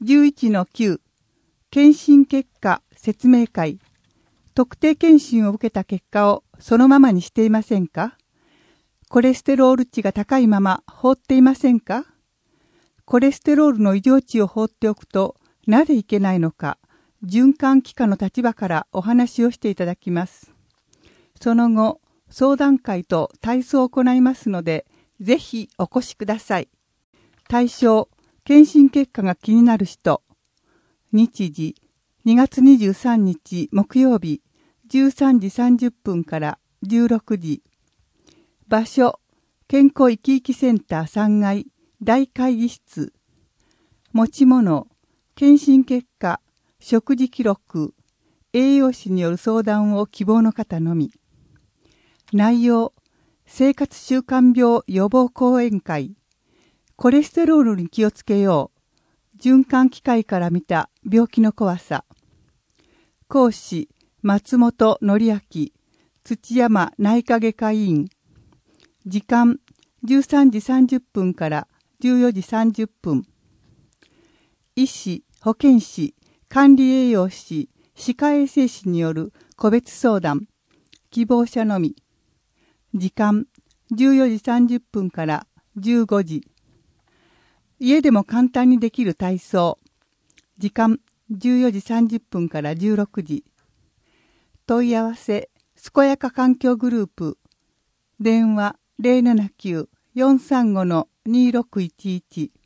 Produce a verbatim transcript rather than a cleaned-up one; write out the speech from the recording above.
じゅういちのきゅう 検診結果説明会。特定検診を受けた結果をそのままにしていませんか？コレステロール値が高いまま放っていませんか？コレステロールの異常値を放っておくとなぜいけないのか、循環器科の立場からお話をしていただきます。その後、相談会と体操を行いますので、ぜひお越しください。対象、検診結果が気になる人。日時、にがつにじゅうさんにち木曜日、じゅうさんじさんじゅっぷんからじゅうろくじ。場所、健康いきいきセンターさんがい大会議室。持ち物、検診結果、食事記録、栄養士による相談を希望の方のみ。内容、生活習慣病予防講演会、コレステロールに気をつけよう、循環器科医から見た病気の怖さ。講師、松本則明、土山内科外科医院。時間、じゅうさんじさんじゅっぷんからじゅうよじさんじゅっぷん。医師、保健師、管理栄養士、歯科衛生士による個別相談。希望者のみ。時間、じゅうよじさんじゅっぷんからじゅうごじ。家でも簡単にできる体操。時間、じゅうよじさんじゅっぷんからじゅうろくじ。問い合わせ、健やか環境グループ。電話 ゼロななきゅう よんさんご にろくいちいち。